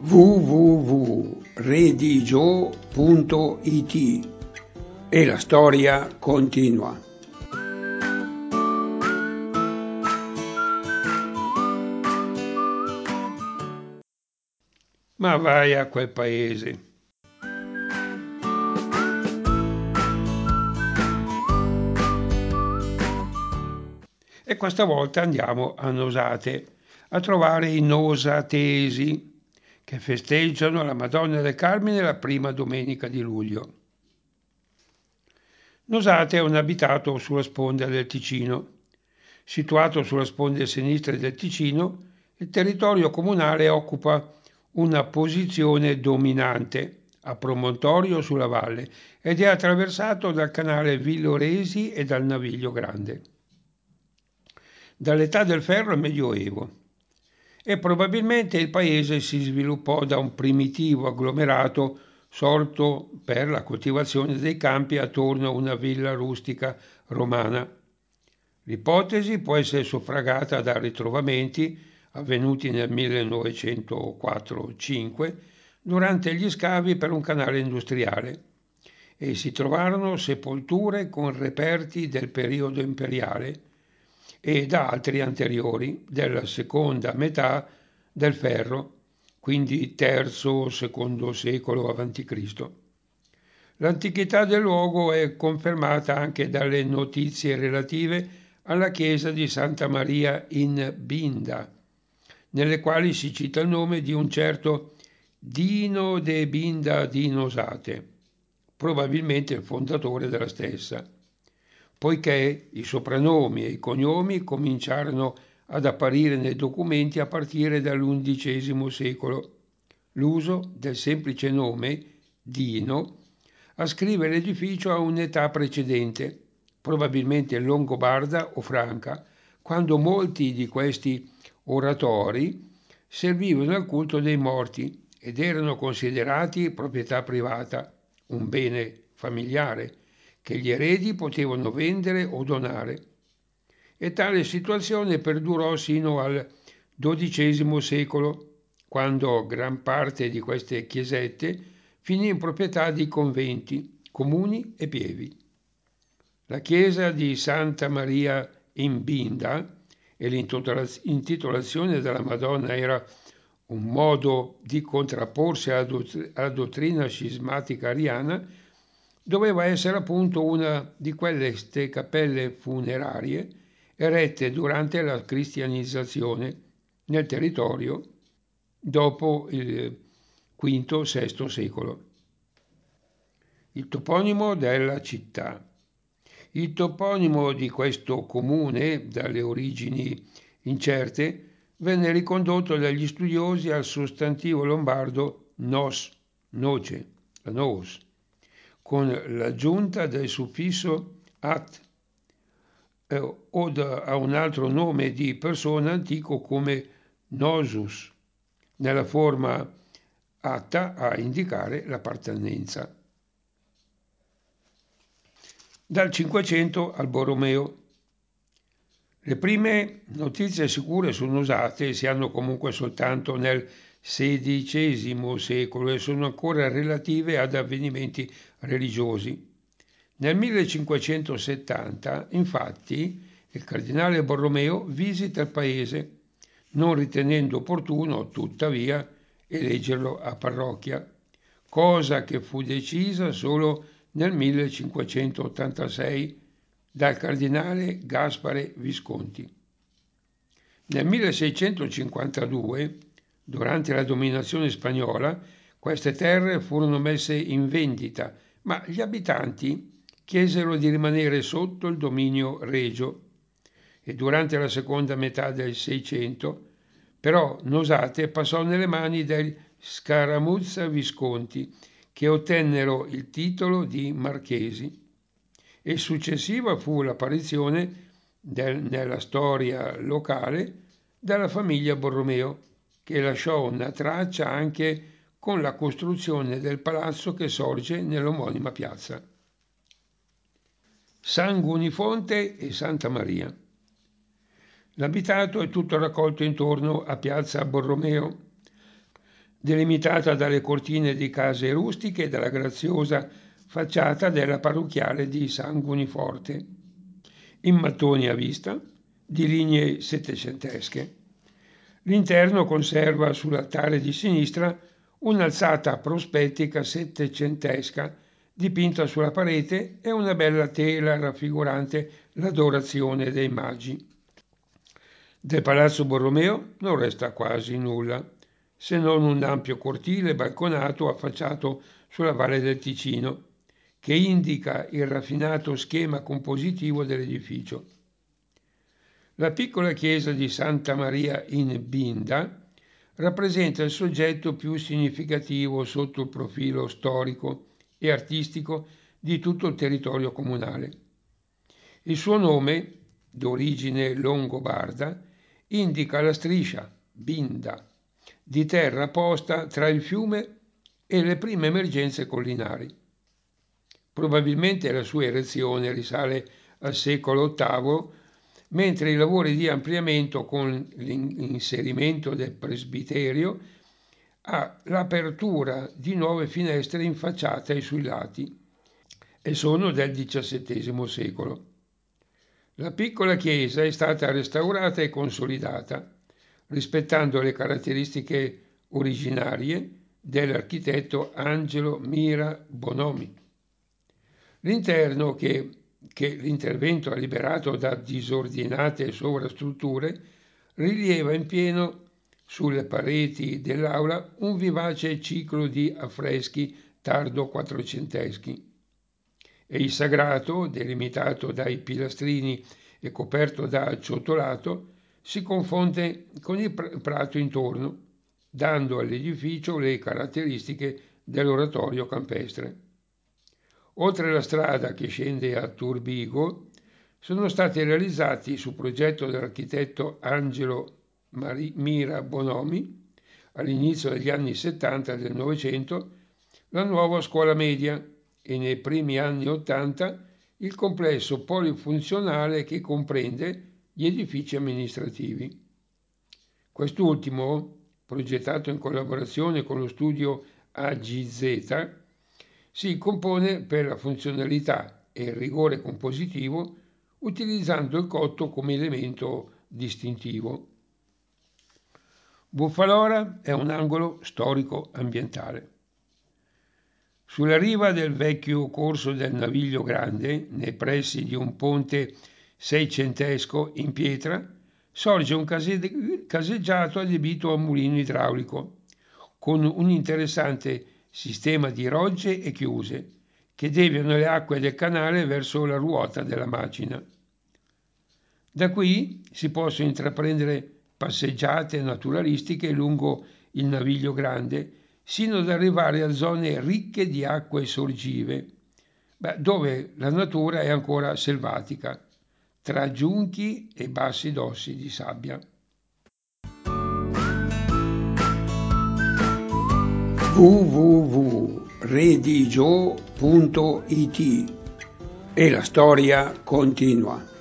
www.redigio.it e la storia continua. Ma vai a quel paese. E questa volta andiamo a Nosate a trovare i nosatesi che festeggiano la Madonna del Carmine la prima domenica di luglio. Nosate è un abitato sulla sponda del Ticino. Situato sulla sponda sinistra del Ticino, il territorio comunale occupa una posizione dominante a promontorio sulla valle ed è attraversato dal canale Villoresi e dal Naviglio Grande. Dall'età del ferro al Medioevo. E probabilmente il paese si sviluppò da un primitivo agglomerato sorto per la coltivazione dei campi attorno a una villa rustica romana. L'ipotesi può essere suffragata da ritrovamenti avvenuti nel 1904-5 durante gli scavi per un canale industriale e si trovarono sepolture con reperti del periodo imperiale e da altri anteriori della seconda metà del ferro, quindi III-II secolo a.C. L'antichità del luogo è confermata anche dalle notizie relative alla chiesa di Santa Maria in Binda, nelle quali si cita il nome di un certo Dino de Binda di Nosate, probabilmente il fondatore della stessa, poiché i soprannomi e i cognomi cominciarono ad apparire nei documenti a partire dall'undicesimo secolo. L'uso del semplice nome, Dino, ascrive l'edificio a un'età precedente, probabilmente longobarda o franca, quando molti di questi oratori servivano al culto dei morti ed erano considerati proprietà privata, un bene familiare, che gli eredi potevano vendere o donare. E tale situazione perdurò sino al XII secolo, quando gran parte di queste chiesette finì in proprietà di conventi, comuni e pievi. La chiesa di Santa Maria in Binda, e l'intitolazione della Madonna era un modo di contrapporsi alla dottrina scismatica ariana, doveva essere appunto una di quelle cappelle funerarie erette durante la cristianizzazione nel territorio dopo il V-VI secolo. Il toponimo della città. Il toponimo di questo comune, dalle origini incerte, venne ricondotto dagli studiosi al sostantivo lombardo nos, noce, la nos, con l'aggiunta del suffisso at o a un altro nome di persona antico come nosus, nella forma atta a indicare l'appartenenza. Dal Cinquecento al Borromeo. Le prime notizie sicure sono usate, si hanno comunque soltanto nel XVI secolo e sono ancora relative ad avvenimenti religiosi. Nel 1570, infatti, il cardinale Borromeo visita il paese, non ritenendo opportuno, tuttavia, eleggerlo a parrocchia, cosa che fu decisa solo nel 1586 dal cardinale Gaspare Visconti. Nel 1652, durante la dominazione spagnola, queste terre furono messe in vendita, ma gli abitanti chiesero di rimanere sotto il dominio regio e durante la seconda metà del Seicento, però Nosate passò nelle mani dei Scaramuzza Visconti, che ottennero il titolo di marchesi, e successiva fu l'apparizione nella storia locale della famiglia Borromeo, che lasciò una traccia anche con la costruzione del palazzo che sorge nell'omonima piazza. San Gunifonte e Santa Maria. L'abitato è tutto raccolto intorno a piazza Borromeo. delimitata dalle cortine di case rustiche e dalla graziosa facciata della parrocchiale di San Boniforte, in mattoni a vista, di linee settecentesche. L'interno conserva sull'altare di sinistra un'alzata prospettica settecentesca dipinta sulla parete e una bella tela raffigurante l'adorazione dei magi. Del Palazzo Borromeo non resta quasi nulla, se non un ampio cortile balconato affacciato sulla Valle del Ticino, che indica il raffinato schema compositivo dell'edificio. La piccola chiesa di Santa Maria in Binda rappresenta il soggetto più significativo sotto il profilo storico e artistico di tutto il territorio comunale. Il suo nome, d'origine longobarda, indica la striscia, Binda, di terra posta tra il fiume e le prime emergenze collinari. Probabilmente la sua erezione risale al secolo VIII, mentre i lavori di ampliamento con l'inserimento del presbiterio l'apertura di nuove finestre in facciata e sui lati e sono del XVII secolo. La piccola chiesa è stata restaurata e consolidata, rispettando le caratteristiche originarie dell'architetto Angelo Mira Bonomi. L'interno, che l'intervento ha liberato da disordinate sovrastrutture, rileva in pieno sulle pareti dell'aula un vivace ciclo di affreschi tardo quattrocenteschi. E il sagrato, delimitato dai pilastrini e coperto da ciottolato, si confonde con il prato intorno, dando all'edificio le caratteristiche dell'oratorio campestre. Oltre la strada che scende a Turbigo, sono stati realizzati su progetto dell'architetto Angelo Mira Bonomi, all'inizio degli anni 70 del Novecento, la nuova scuola media e nei primi anni 80 il complesso polifunzionale che comprende gli edifici amministrativi. Quest'ultimo, progettato in collaborazione con lo studio AGZ, si compone per la funzionalità e il rigore compositivo utilizzando il cotto come elemento distintivo. Buffalora è un angolo storico-ambientale. Sulla riva del vecchio corso del Naviglio Grande, nei pressi di un ponte seicentesco in pietra, sorge un caseggiato adibito a mulino idraulico, con un interessante sistema di rogge e chiuse, che deviano le acque del canale verso la ruota della macina. Da qui si possono intraprendere passeggiate naturalistiche lungo il Naviglio Grande, sino ad arrivare a zone ricche di acque sorgive, dove la natura è ancora selvatica, tra giunchi e bassi dossi di sabbia. www.redigio.it e la storia continua.